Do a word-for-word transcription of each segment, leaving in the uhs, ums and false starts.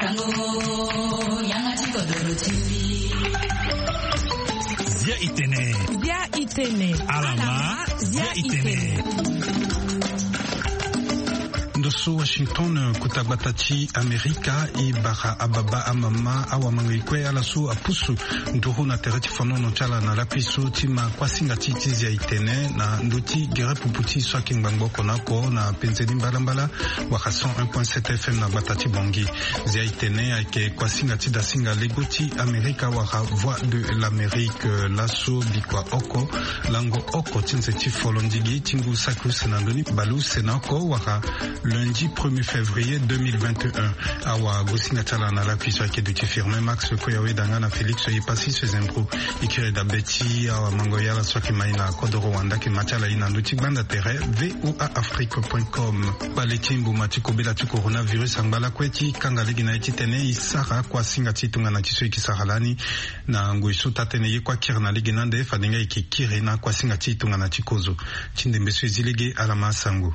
Zia Itene. Zia Itene. Alama. Zia Itene. Ndoso Washington kutabatati Amerika i bara ababa amama awa mangikwe alasu apusu nduhu na tereti fonono chala na lapisu tima kwa singa titi Zia Itene na nduti gere puputi swaki ngbango konako na penzeli mbalambala waka cent un point sept F M na batati bongi. Zia Itene ake kwa singa tida singa legoti Amerika waka voix de l'Amérique laso bikwa oko lango oko tinse tifolondigi tingu saku senandoni balu senako waka lundi premier février deux mille vingt et un. Awa Gosinga Tala na la puissance qui est de firme Max Koyawe Dangana Félix Yepasi Sezembro Ikire da Betty awa Mangoya la soki maina Kodoro Wanda ki Machala ina nduti banda tere v o a afrique point com. Baletimbu matiko bela tu coronavirus angala kweti kanga ligina iti tene isara kwa singa titunga na tiso ikisahalani na nguisu tatene ye kwa kirna ligina nde fadinga ikikire na kwa singa titunga na tikozo. Chinde mbesu izilege alama sangu.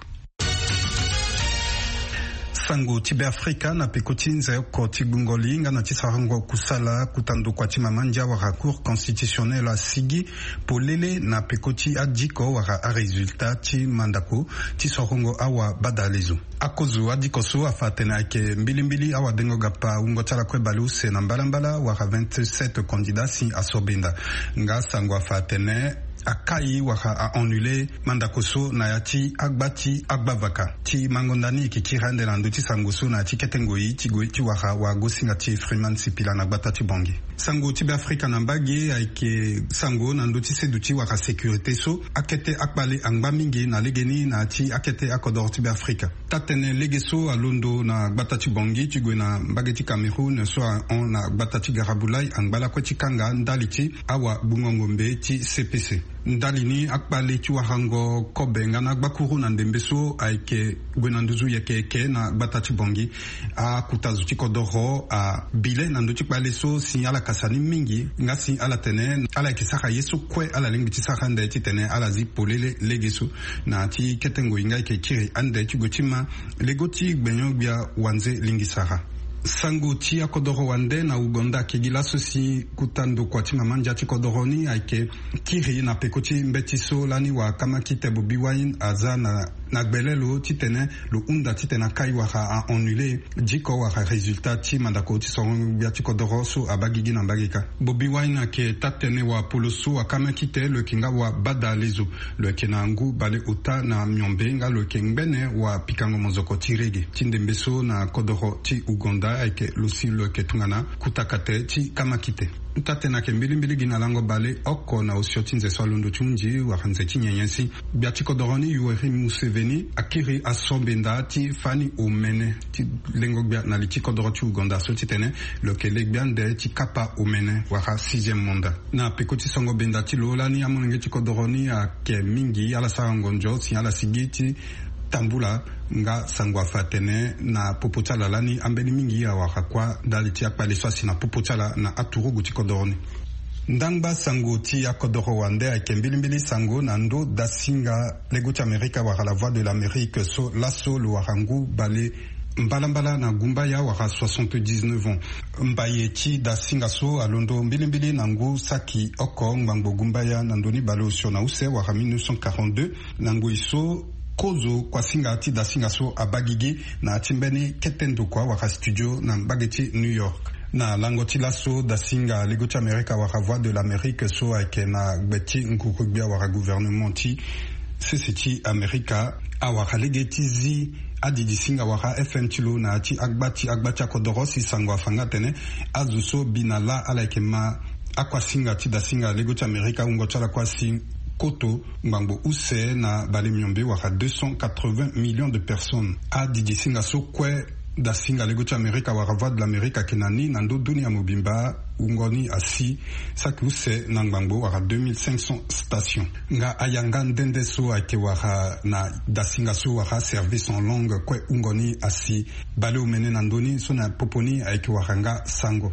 Sango tibe Afrika na pekotinze ko tibungoli nga na tisarango kusala kutandu kwa timamanja wa cour constitutionnel a sigi polele na pekoti adiko wa a resultat ti mandako tisarango awa badalezu akozu adiko so afatena ke mbili mbili awa dengo gapa ungo tala kwe balu se na mbalambala wa vingt-sept candidats si asobenda nga sango afatene akai waka a annulé mandakoso na yati agbati agbavaka ti mangondani kikirande na nduti sangoso na ti ketengoi ti goi ti waka wa gosinga ti Freeman Sipila na gbata ti bongi sango ti be Afrika na mbagi aike sango na nduti seduti waka sécurité so akete akbale angba mingi na legeni na ti akete akodor ti be Afrika tatene legeso alondo na gbata ti bongi ti goi na mbagi ti Cameroun so on na gbata ti Garabulai angbala ko ti kanga ndali ti awa bungongombe ti C P C ndalini akbale ti wahango kobenga na gbakuru na ndembeso aike gwenanduzu yeke ke na batati bongi a kutazu ti kodoro a bile na nduti kbale so si ala kasani mingi nga si ala tene ala ki saka yeso kwe ala lingi ti saka nde ti tene ala zi polele legeso na ti ketengo inga ke kiri ande ti gotima legoti gbenyo bia wanze lingi saka sango ti akodoro wande na Uganda kigila sosi kutando kwa tima manja ti kodoroni aike kiri na pekoti mbetiso lani wa kama kite bobi wine aza na na gbelelo ti tene lo unda ti tene kai waka a annulé diko waka résultat ti mandako ti songo bia ti kodoro so abagigi na mbagika bobi wine ke tatene wa poloso wa kama kite le kinga wa bada lezo le kenangu bale ota na myombe nga le kengbene wa pikango mozoko ti rege tindembeso na kodoro ti Uganda aike lusilo ke tungana kutakate ti kama kite tatena ke mbili mbili gina lango bale oko na osioti nze swalondo chunji wa hanze ti nyenyensi biati kodoroni Yoweri Museveni akiri asombenda ti fani omene ti lengo bia na li ti kodoro ti Uganda so ti tene lo ke legbia nde ti kapa omene waka sixième mandat na pekoti songo benda ti lolani amonenge ti kodoroni ake mingi ala sarangonjo si ala sigi ti tambula nga sangwa fatene na popotala lani ambeni mingi ya wakakwa dali ti akpale swasi na popotala na aturugu ti kodoroni ndangba sango ti akodoro wande ake mbilimbili sango na ndo dasinga lego ti Amerika waka la voix de l'Amérique so laso lo warangu bale mbalambala na gumba ya waka soixante-dix-neuf ans mbaye ti dasinga so alondo mbilimbili na ngu saki oko ngbango gumba ya na ndoni bale osio na use waka mille neuf cent quarante-deux na ngu iso kozo kwa singa ati da singa so abagigi na timbeni ketendo kwa waka studio na mbageti New York na langoti laso da singa legoti Amerika waka voix de l'Amérique so ake na beti nkukubia waka gouvernement ti sesiti Amerika awaka legeti zi adidi singa waka F M tilo na ati agbati agbati akodoro si sangwa fanga tene azuso binala alaike ma akwa singa ti da singa legoti Amerika ungochala kwa si koto ngbango use na bale myombe waka deux cent quatre-vingts millions de personnes a didi singa so kwe da singa lego ti Amerika waka voix de l'Amérique kenani na ndo dunia mobimba ungoni asi saki use na ngbango waka deux mille cinq cents stations nga ayanga ndende so ake waka na da singa so waka service en langue kwe ungoni asi bale umene na ndoni so na poponi ake waka nga sango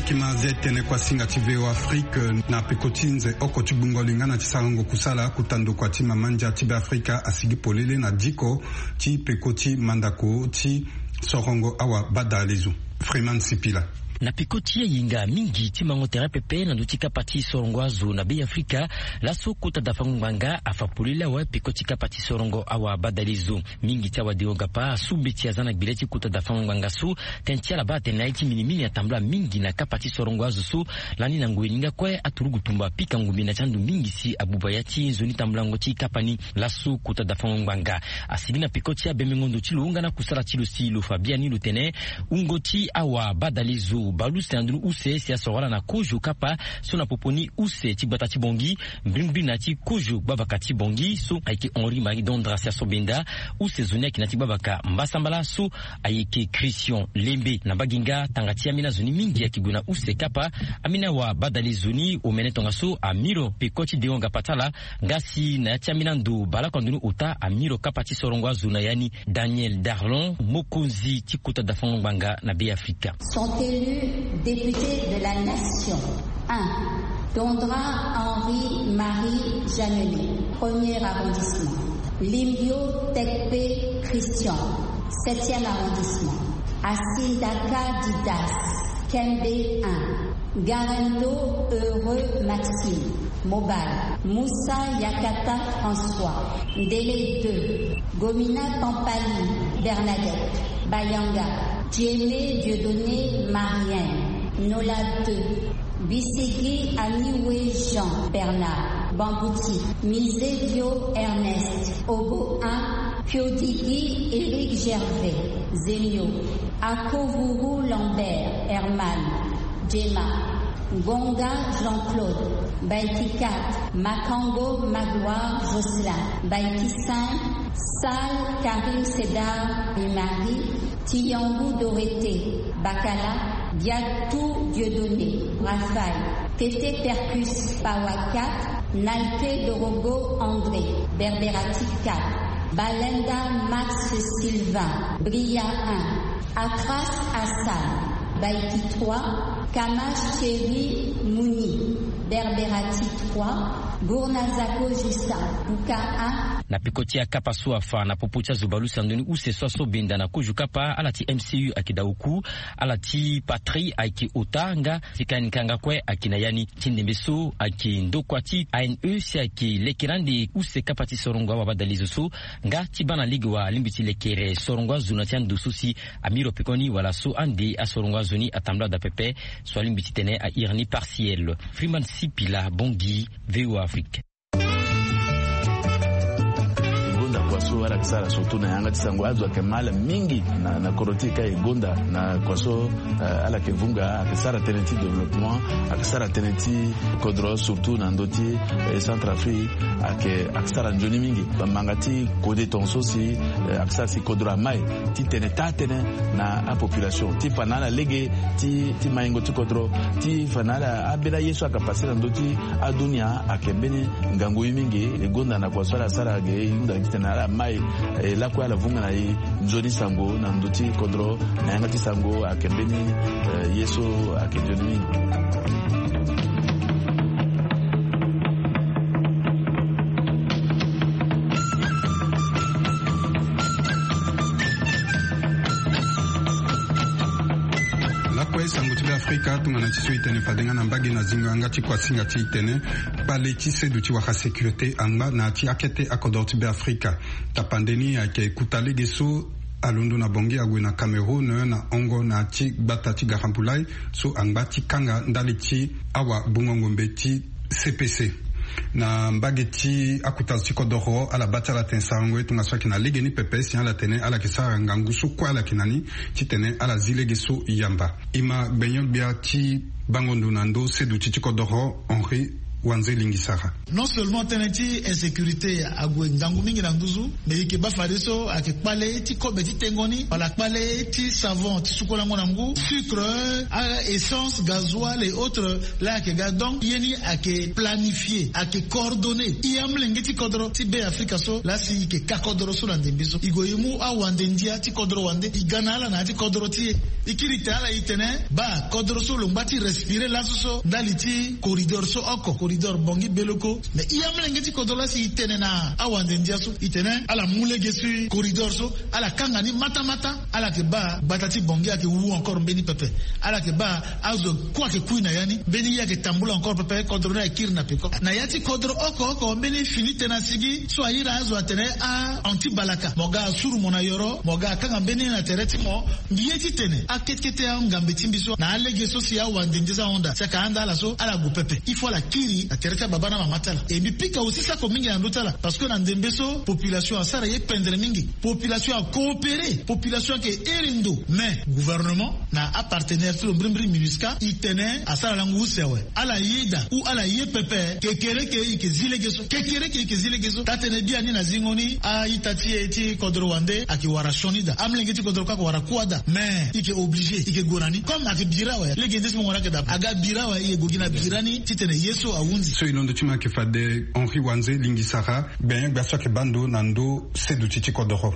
kima zetene kwa singa tiveo Afrique na pekotinze oko tibungolinga na tisarango kusala kutando kwa tima manja tibe Afrika asigi polele na diko ti pekoti mandako ti sorongo awa badalizu Freeman Sipila na pikoti ya yinga mingi timango terapepe na dutika pati sorongo azu na bei Afrika la sokuta dafangwanga afapulila wa pikoti kapati sorongo awa badalizu mingi tawa dionga pa subiti azana bileti kuta dafangwanga su tentia la bate na iti minimini ya tambla mingi na kapati sorongo azu su lani na ngueninga kwe aturugu tumba pika ngumi na chandu mingi si abubayati zoni tamblango ti kapani la sokuta dafangwanga asili na pikoti ya bemengondo chilunga na kusala chilo silo Fabiani Lutene ungoti awa badalizu balu standru use sia sorala na kojo kapa sona poponi use tibata tibongi mbrimbi na ti kojo babaka tibongi so aiki Henri Marie Dondra sia sobenda use zonia kinati babaka mbasambala so aiki Christian Lembe na baginga tangati amina zoni mingi ya kiguna use kapa amina wa badali zoni omene tonga so amiro pekoti deonga patala ngasi na ti amina ndo bala kondunu uta amiro kapa ti sorongo zona yani Daniel Darlon mokonzi ti kota dafango banga na be Afrika. Député de la Nation. un. Dondra Henri Marie Jeannelet, premier arrondissement. Limbio Tekpe Christian, septième arrondissement. Asindaka Didas, Kembe un. Garendo Heureux Maxime, Mobile. Moussa Yakata François, Ndele deux. Gomina Pampali, Bernadette, Bayanga. Djemé Dieudonné Marianne, Nola deux. Bissegui Aniwe Jean Bernard, Bambouti. Misevio Ernest, Ogo un. Piodigui Éric Gervais, Zemio. Akovourou Lambert, Herman, Djema. Gonga Jean-Claude, Baïti quatre, Makango Magloire Jocelyn, Baïti cinq, Sal Karim Sedar Marie, Tiyangou Dorothée, Bakala, Diatou Dieudonné, Raphaël, Tété Percus Pawa quatre, Nalke Dorogo André, Berberati quatre, Balenda Max Sylvain, Bria un, Akras Hassan, Baïti trois, Kamash Thierry Mouni, Berberati trois, Gournazako Justin, Buka un. Na pikoti ya kapa suafa na popocha zubalu sandoni use soso benda na koju kapa alati M C U akidauku alati patri aki otanga tikani kanga kwe akina yani tindembeso aki ndokwati A N E si aki lekerandi use kapati sorongo wa badalizo so nga tibana ligue wa limbiti lekere sorongo zunatian dususi amiro pekoni wala so andi a sorongo zuni atambla da pepe so limbiti tene a irni partiel Freeman Sipila Bongi V O Afrique. Kwaso wala kisara sotu na yanga tisango azwa kemala mingi na na korotika igonda na kwaso uh, ala kevunga akisara teneti development akisara teneti kodro surtout na ndoti eh, Centrafrique ake akisara njoni mingi bamangati kode tonso si eh, akisara si kodro mai ti teneta tene na a population ti fanala lege ti ti maingo ti kodro ti fanala abela yesu akapasira ndoti adunia akembeni ngango mingi igonda na kwaso ala sara ge yunda kitena ala mai eh, la kwa la vunga na i nzoni sango na ndoti kodro na yangati sango akembeni eh, yesu akendoni. Afrika tungana chiso itene padenga na mbagi na zinga ngati kwa singa ti itene pale ti sedu ti waka sécurité anga na ti akete akodorti be Afrika ta pandeni ake kutalege so alundu na bongi agwe na Cameroun na ongo na ti gbata ti garampulai so anga ti kanga ndali ti awa bungongombe ti C P C na mbageti akuta ziko doro ala batala tensangwe tunga swaki na ligeni pepe si ala tene ala kisara ngangusu kwa ala kinani titene ala zilegesu yamba ima benyo bia ti bangondo nando sedu chiko doro Henri Wanze Lingisara. Non seulement teneti insécurité à Gwendangu mingi nanduzu, mais que ba fadeso a que palé ti kobe ti tengoni, ala palé ti savon ti sukola monangu, sucre, essence, gasoil et autres là que ga donc yeni a que planifier, a que coordonner. Iam lengeti kodro ti be Afrika so là si que kakodro so lande biso. Igoyimu a wandendia ti kodro wande, igana la na ti kodro ti ikirite ala itene ba kodro so lombati respirer la so daliti corridor so oko corridor bongi beloko mais iam lengeti kodro la si itene na a wandendia so itene ala mulege su corridor so ala kangani mata mata ala ke ba batati bongi ake wu encore mbeni pepe ala ke ba azo kwa ke kuina yani beni yake tambula encore pepe kodro na kirna peko na yati kodro oko oko mbeni finite na sigi so ayira azo atene a anti balaka moga suru mona yoro moga kanga mbeni na tereti mo mbiyeti tene aketkete a ngambeti mbiso na alege so si a wandindiza onda saka anda ala so ala gu pepe il faut la kiri a tereta babana mamatala e mi pika aussi ça ko mingi na ndotala parce que na ndembeso population asara ye pendre mingi population a coopérer population ke erindo mais gouvernement na a partenaire sur brimbri minuska itene asara langu sewe ala yida ou ala ye pepe kekere ke ke zilegeso kekere ke ke zilegeso tatene dia ni na zingoni a itati eti kodro wande akiwara shonida amlengeti kodro ka wara kwada mais ike obligé ike gorani comme ake birawa legendes mo wala ke da aga birawa ye gogina birani titene yeso awunzi so ilondo chima ke fade Henri Wanze Lingisara ben gbaso ke bando nando sedu titi kodro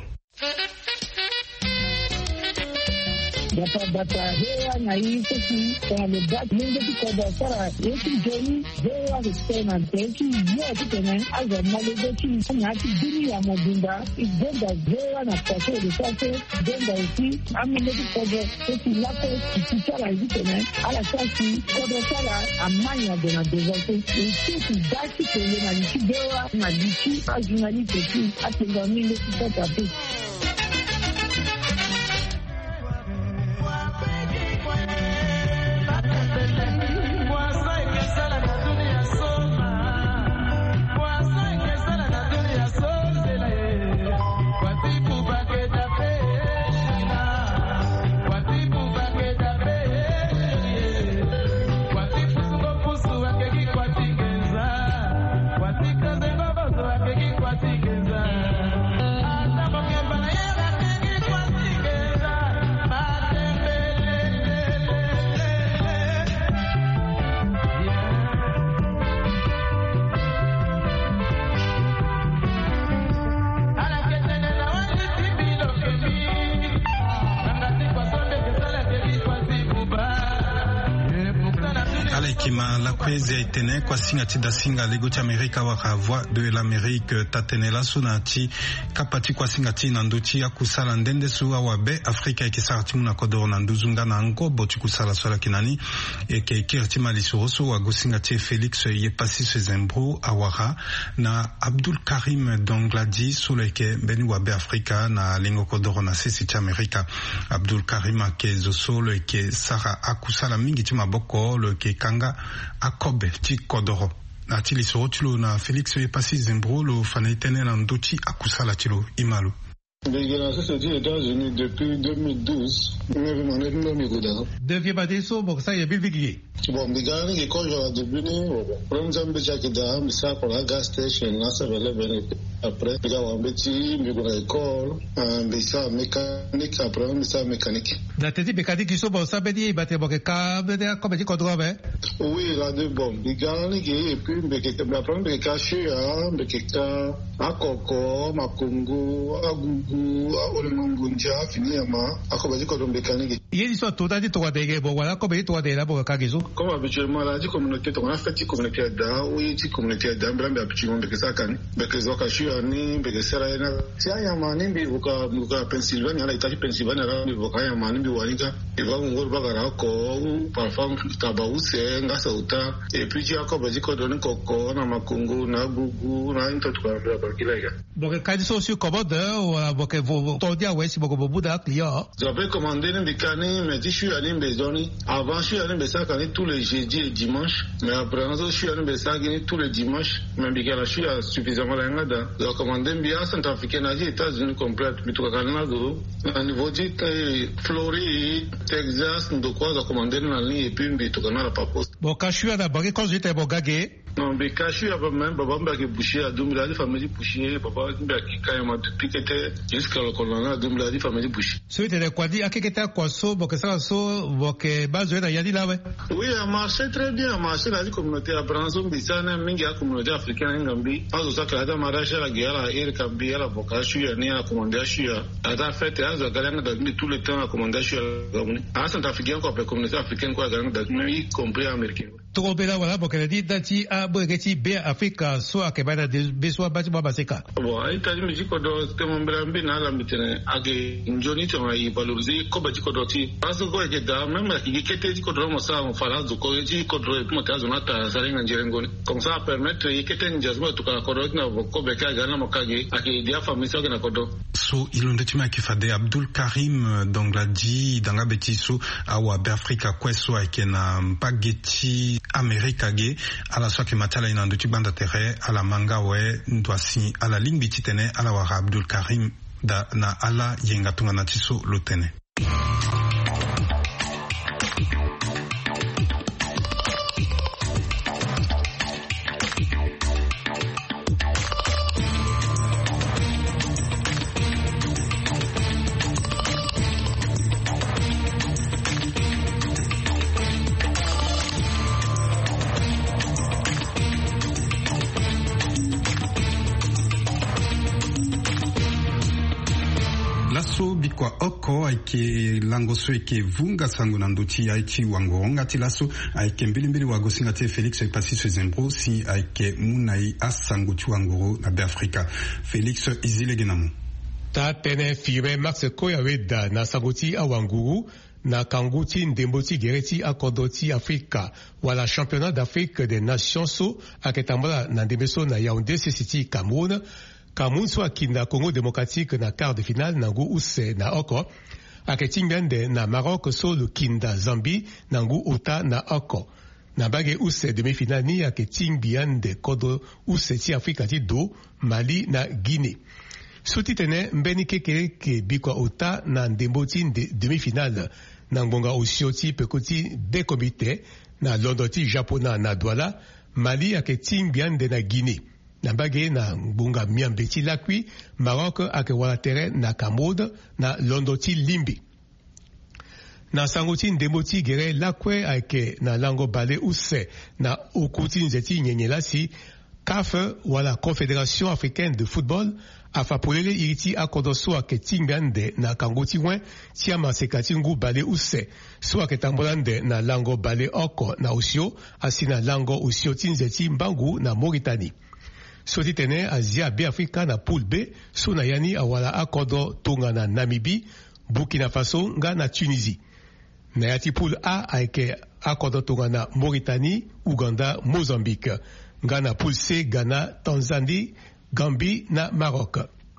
Data data hewa na hii sisi kwa mebaki mingi tukoda sara yesu joni hewa kutena teki yote tena aza malegeti na hati dini ya mobimba igenda hewa na pashe de sase genda usi amende tukoda sisi lako kichala hivi tena ala sasi koda sara amanya dona devote usi daki tele na nchi hewa na lichi ajunali teki atenga mingi tukoda tu Kima la kwezi itene kwa singa tida singa lego cha Amerika waka voix de l'Amérique tatene la sunati kapati kwa singa tina nduchi ya kusala ndende suwa wabe Afrika ikisarati muna kodoro na nduzunga na ango boti kusala swala kinani eke ikirti mali suroso wa gusinga tie Félix Yepasi Sezembro awara na Abdul Karim Dongladi suleke beni wabe Afrika na lingo kodoro na sisi cha Amerika Abdul Karim ake zosolo eke sara akusala mingi tima boko lo ke kanga akobe ti kodoro na tili soro tilo na Félix Yepasi Zembro lo fanaitene na nduchi akusala tilo imalu. Dégueulasse aux États-Unis depuis deux mille douze. Mais vraiment, on est même égoudant. Devient pas des sauts, bon, ça y est, Bilbigui. Bon, Bigani, qui quand j'aurais débuté, comme ça, je suis dans mais ça, pour la gas station, là, ça va aller après. Il y a un petit, mais pour l'école, mais ça, mécanique, après, mais ça, mécanique. La tête mécanique, qui sont bon, ça veut dire, il battait bon, que câble, comme dit, contre ben. Oui, là, de bon, Bigani, et puis, mais qui, mais après, mais caché, hein, mais qui, à Koko, à Congo, à Gougou, à Olemongunja, fini à ma, à Kobaji, comme mécanique. Il y a une histoire totale de toi, des bon, voilà, comme il toi, des là, pour Kagizo. Comme habituellement, la communauté, on a fait une communauté d'A, oui, une communauté d'A, mais habituellement, parce que ça, quand, parce que ça, caché, ani, parce que ça, là, si il y a un mani, mais vous, vous, Pennsylvanie, là, l'État de Pennsylvanie, là, vous, il y a un mani, mais vous, il va vous voir, bagara, ko, parfois, tabaou, c'est, nga, sauta, et puis, il y a encore, vas-y, qu'on donne coco, na makongo, na gougou, na, une autre, là, parce qu'il y a. Donc, quand ils sont sur commande, ou, donc, vous, t'en dire, ouais, si vous, vous, vous, client. J'avais commandé un bécani, mais je suis allé, mais avant, je suis allé, mais ça, tous les jeudis et dimanches, mais après, je suis allé, mais ça, tous les dimanches, mais je suis suffisamment là, j'ai recommandé bien centrafricain, les États-Unis complètes, mais tout le Canada, au niveau de Floride, Texas, de quoi j'ai commandé dans la ligne, et puis, mais tout le Canada, pas poste. Bon, quand je suis à la banque, quand j'étais à Bogagé, Non, mais caché, il y a même Baba qui bouché à Doumbla, la famille bouché, Baba qui quand même depuis que était jusqu'à le colonna, Doumbla, la famille bouché. So tu as quoi dit à qui était quoi so, parce que ça so, parce que base de yadi là ouais. Oui, a marché très bien, a marché la communauté à Branson, Bissana, Minga, communauté africaine en Gambie. Pas au sac la mariage à la guerre, à Ir Kambi, à la vocation, à Nia, à commander à la fête, à la galère d'admis tout le temps à commander à la Gambie. À Saint-Africain, quoi, la communauté africaine, quoi, galère d'admis, y compris américain. Trop bien voilà, parce que dit dati a bogeti be Afrika so akebana de besoin bati babaseka. Bon, ai tadi mi jiko do te mon brambi na la mitene age njoni to mai valoriser ko ba jiko do ti. Paso ko e da même la ki kete jiko do mo sa on fala zo ko ji ko do mo ta zo na ta sare ngire ngoni. Comme ça permettre y kete njazmo to ka ko do na ko be ka ga na mo kage ake dia famille so na ko do. So ilonde tima kifade Abdul Karim Dongladi danga betiso awa be Afrika kweso ake na mpageti Amerika ge ala soki matala ina nduti banda tere ala manga we ndwasi ala lingbi titene ala wa Abdul Karim da na ala yenga tunga na tiso lotene. Bikwa oko aike langoso eke vunga sangu na nduti aiki wangoronga tilaso aike mbili mbili wagosinga te Felix Epasiso Zembro si aike munai asangu tu wangoro na be Afrika. Felix izile genamu. Ta tene firme Max Koyaweda na sangoti awanguru na kanguti ndemboti gereti akodoti Afrika wala championnat d'Afrique des nations so aketambala na ndebeso na Yaoundé City Cameroun. Cameroun so akinda Congo démocratique na quart de finale nangu use na oko aketingbende na Maroc so le kinda Zambie nangu ota na oko na bage use demi-finale ni aketingbiande kodo use ti Afrika ti do Mali na Guinée. Soti tene mbeni kekere ke bikwa ota na ndembo ti demi-finale na ngbonga osio ti pekoti de komite na London ti Japona na Douala Mali aketingbiande na Guinée. Na bage na ngbonga miambe ti lakwi Maroc ake wala tere na Cameroun na London ti limbi. Na sango ti ndembo ti gere lakwe ake na lango bale use na okuti nzeti nyenyela si C A F wala Confédération africaine de football afapolele iriti akodo so ake tingbande na kango ti wen ti amaseka ti ngu bale use so ake tambolande na lango bale oko na osio asi na lango osio ti nzeti mbangu na Mauritanie. Soti tene Asia be Afrika na pool B so na yani awala akodo tonga na Namibie, Burkina Faso nga na Tunisie. Na yati pool A aike akodo tonga na Mauritanie, Uganda, Mozambique. Nga na pool C Ghana, Tanzanie, Gambie na Maroc.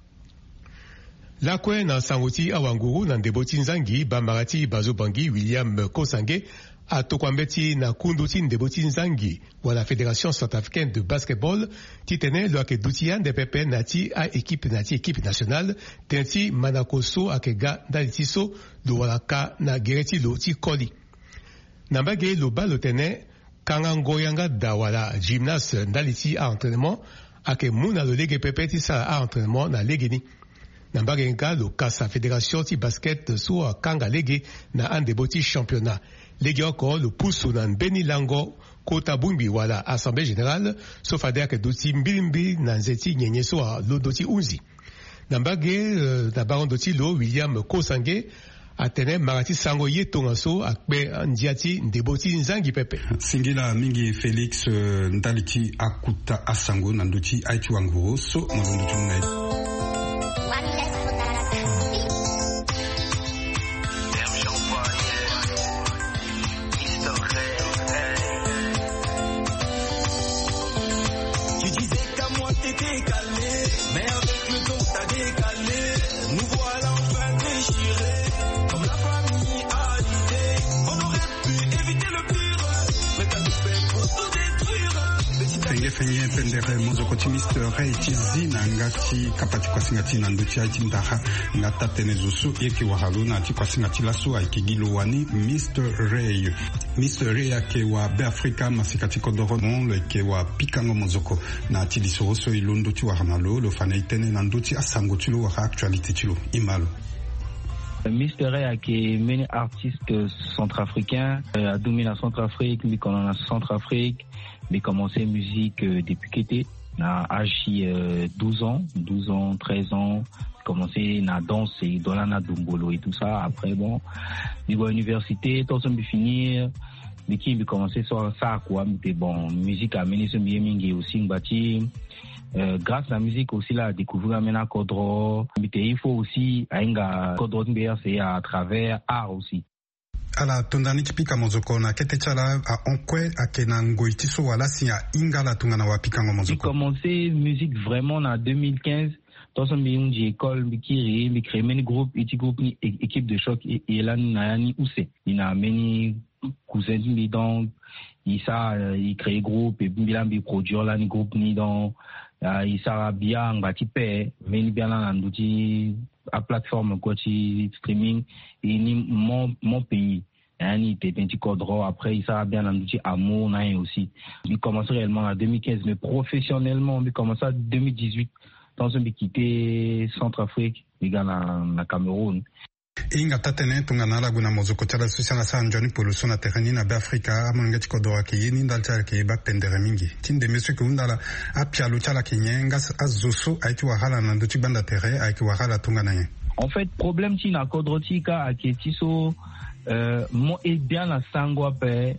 Lakwe na sangoti awanguru na ndeboti nzangi bamarati bazobangi William Kosange atokwambeti na kundu ti ndeboti nzangi wala Fédération Centrafricaine de Basketball titene lo ake dutian de pepe na ti a équipe na ti équipe nationale tenti manakoso ake ga ndali ti so lo wala ka na gereti lo ti koli. Nambage lo ba lo tene kanga ngoyanga da wala gymnase ndali ti a entraînement ake muna lo lege pepe ti sala a entraînement na lege ni. Nambage nga lo kasa Fédération ti basket so a kanga lege na andebo ti championnat. Legi oko le pusu na beni lango kota bumbi wala assemblée générale so fade ake doti mbilimbi na nzeti nyenye so a lo doti unzi. Nambage uh, na baron doti lo William Kosange atene marati sango ye tonga so akbe ndiati ndeboti nzangi pepe. Singila mingi Felix uh, ndaliti akuta asango na ndoti aichi wanguro so malondo tunai. tenge fenye pendere mozoko ti mister Ray ti zina ngati kapati kwasinga ti na nduti aiti ndaha ngata tene zusu yeki wahaluna ti kwasinga ti lasu aiki giluwani mister Ray mister Ray ake wa be Afrika masika ti kodoro mon ke wa pikango mozoko na ti disoroso ilundu ti wahamalo lo fana itene na nduti asango ti lo wa actualité ti lo imalo. mister Ray qui est many artiste centrafricain, a dominé la Centrafrique, mais quand on a Centrafrique, mais commencé musique depuis qu'il était, a agi douze ans, douze ans, treize ans, commencé à danser dans la Nadumbolo et tout ça. Après bon, niveau université, tout ça me finir, mais qui me commencé sur ça quoi, mais bon, musique a mené ce bien mingi aussi bâti. Euh, grâce à la musique aussi là découvrir maintenant Kodro, il faut aussi ainga Kodro c'est à travers art aussi. Ala tondani kipika mozoko na kete chala a onkwe akena ngoitiso wala si a ingala tungana wa pika mozoko. J'ai commencé musique vraiment en deux mille quinze. Dans son milieu j'ai école mikiri mi créé many groupe iti groupe ni équipe de choc et là na ni use. Il a many cousins ni donc il ça il crée groupe et puis il produire là ni groupe ni donc Uh, il sera bien bâti paix, mais bien là dans à plateforme quoi streaming et ni mon mon pays hein il était petit codro après il sera bien dans l'outil amour nain aussi. Il commence réellement en deux mille quinze mais professionnellement il commence en deux mille dix-huit dans un quitté Centrafrique il gagne na Cameroun. Inga tatene tungana la guna mozoko tala susana sa njoni poluso na terreni na be Afrika amonga tiko doa ke yini ndal tala ke ba pendere mingi tinde mesu ke undala apia lo tala ke nyenga azoso aiti wahala na ndoti banda terre aiti wahala tungana ye. En fait problème ti na kodrotika aketiso euh mo e bien la sangwa pe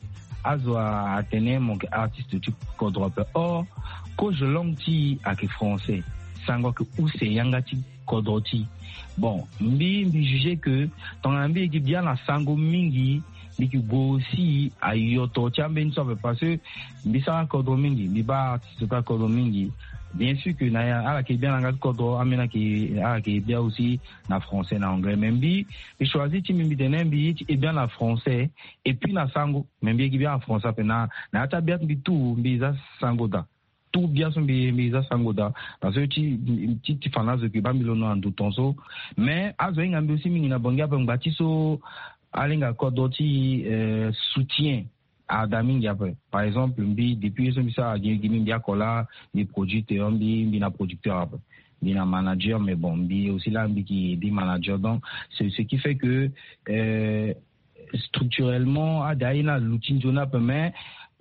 azwa atene mon artiste tu kodrope or ko je long ti ak français sangwa ke ou se yanga ti kodroti. Bon, mbi mbi juge que ton ambi qui bien la sango mingi mais qui go aussi à yoto chamben so parce que mbi sa kodo mingi mbi ba artiste pas kodo mingi bien sûr que na ala qui bien la kodo amena qui ala qui bien aussi na français na anglais même bi il choisit ti mbi de mbi et bien la français et puis na sango même bien qui bien en français na na ta bien mbi tout mbi za sango da tout bien son biza sangoda parce que ti ti ti fanas de bamilono en doutonso mais azo ngambi aussi mingi na bonga pa ngatiso alinga kodoti soutien à damingi après par exemple mbi depuis ce ça gimi mbia kola ni producteur mbi mbi na producteur après mbi na manager mais bon mbi aussi là mbi qui dit manager donc c'est ce qui fait que euh, structurellement a daina l'outil jona mais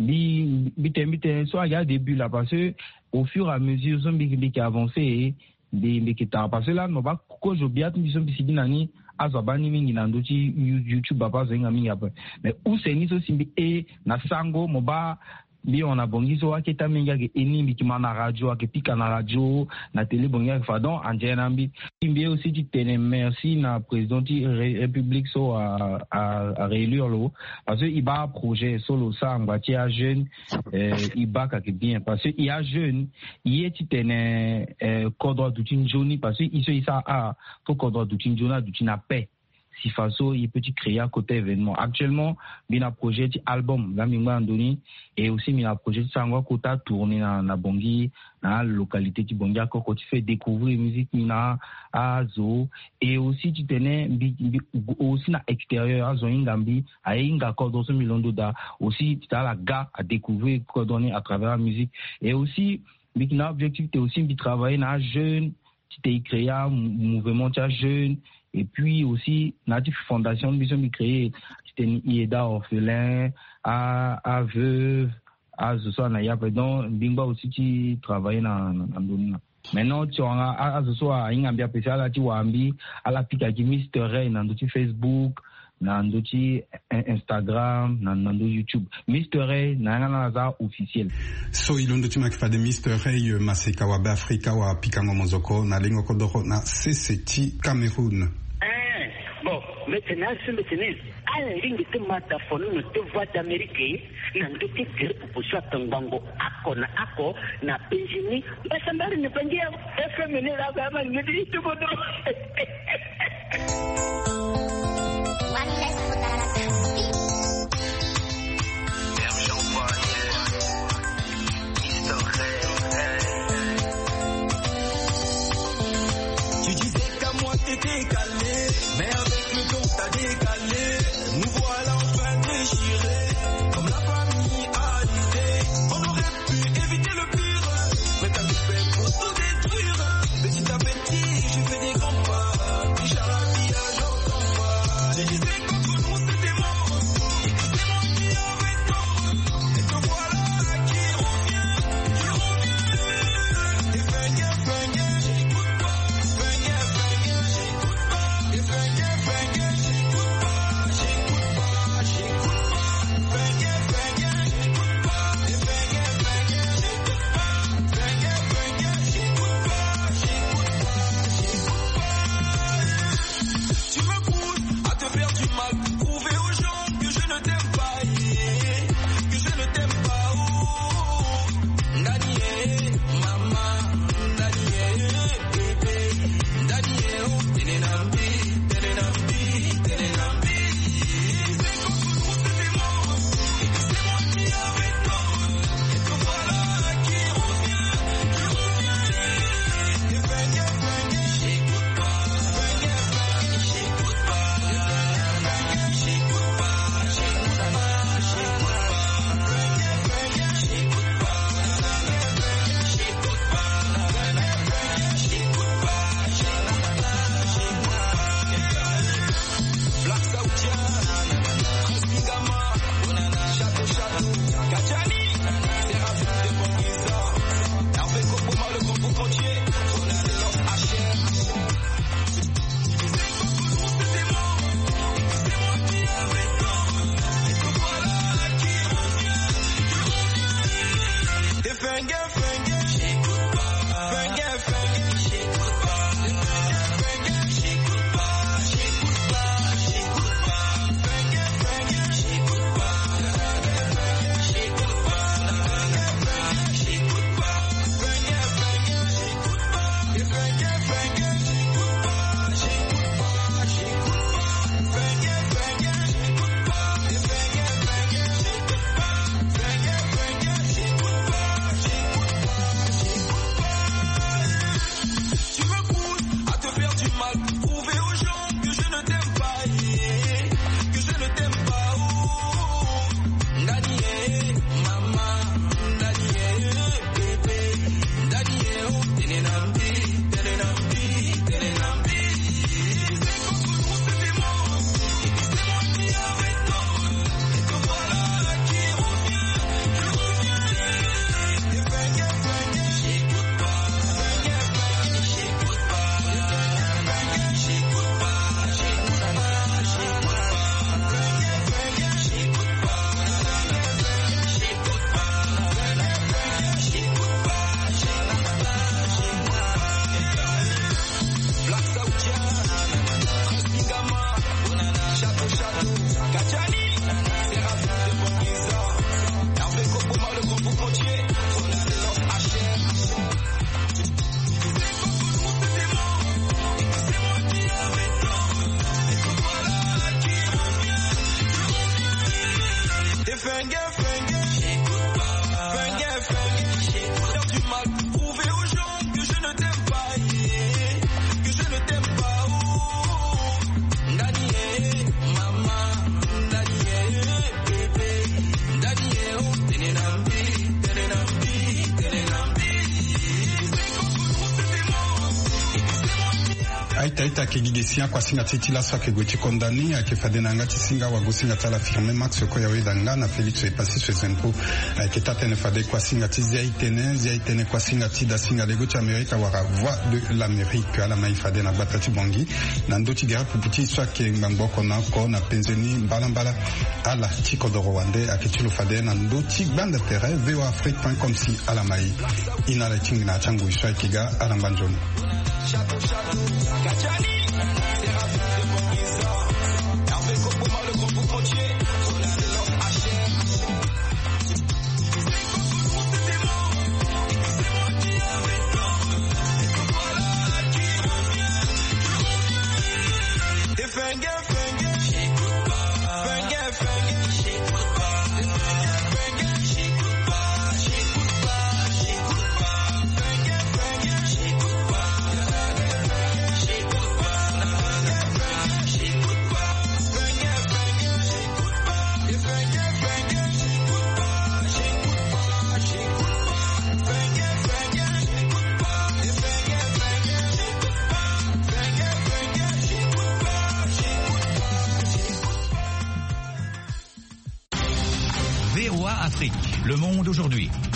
bi bité bité soit il y a début là parce que au fur et à mesure son big big avancé des des qui t'a parce que là no ba ko jo biat mi son bisidi nani azabani mingi na ndoti YouTube baba zenga mingi après mais où c'est ni so simbi e na sango mo ba bi on a bongiso aketa mingi ke enimbi ki mana radio akepika na radio na télé bongia fa donc en jenambi imbi aussi dit tene merci na président de république so à à réélire lo parce que il ba projet solo ça ngati a jeune euh il ba ka bien parce que il y a jeune il est tene euh code d'outil joni parce que il se ça a faut code d'outil jona d'outil na paix si faso il peut créer à côté événement actuellement bien un projet album la minga andoni et aussi bien un projet sangwa kota tourner na na bongi na localité qui bongi ko ko tu fais découvrir musique mina azo et aussi tu tenais aussi na extérieur azo ngambi a inga ko do so milondo da aussi tu as la gars à découvrir ko donner à travers la musique et aussi bina objectif tu aussi de travailler na jeune tu t'es créé un mouvement tu jeune. Et puis aussi, Natif Fondation, nous avons créé une I E D A orphelin, à, à veuve, à ce soir, il y a donc, Bimba aussi qui travaille dans le domaine. Maintenant, tu as, à ce soir, il y a un spécial, à Tiwambi, à la pique avec mister Ray, dans le Facebook, dans le Instagram, dans le YouTube. mister Ray, dans un officiel. So, il y a un document qui fait de mister Ray, Maseka, Wabe Afrika, Wa Pikango Mozoko, na Lingo Kodoro, na C C T Cameroun. Maintenant, ce maintenant, à la ligne de mataphone, nous te voix d'Amérique, nous te tirons pour soit un bango, ako na ako, na pensioni, mais ça m'a ne pas dire, est-ce que mener la gamme, me dit tout le monde. Serge Envoyé, Mister Aita kegigesia kwa singa titila sa kegoti kondani akefadena ngati singa wagosinga tala firme Max Koya wedanga na Felix epasi swezempo ketatene fade kwa singa tizia itene zia itene kwa singa tida singa legoti Amerika wara voix de l'Amérique ala maifadena batati bongi na ndoti gara puputi swa ke ngamboko na ko na penzeni balambala ala chiko do Rwanda akechilo fade na ndoti bande terre vo afrique point com si ala mai inala chingina changu iswa kiga ala mbanjoni. Chateau, chateau, Kachani, c'est rapide de bon guisard. Hervé Kopoma, le grand bouc entier, on a de l'or à chair. C'est Kopo, c'était moi, c'est moi qui avais tort. Et que voilà qui revient, qui revient. T'es fengue, fengue, j'écoute pas. Fengue, fengue, j'écoute pas. T'es fengue, fengue, j'écoute pas. J'écoute pas, j'écoute pas. Fengue, fengue, j'écoute pas. V O A Afrique, le monde aujourd'hui.